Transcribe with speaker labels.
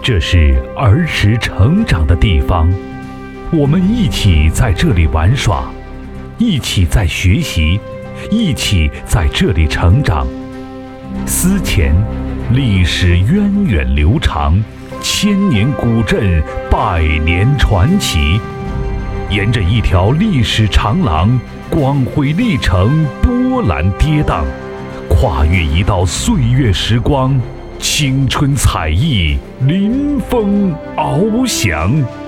Speaker 1: 这是儿时成长的地方，我们一起在这里玩耍，一起在学习，一起在这里成长。思前，历史源远流长，千年古镇，百年传奇。沿着一条历史长廊，光辉历程波澜跌宕，跨越一道岁月时光，青春彩翼临风翱翔。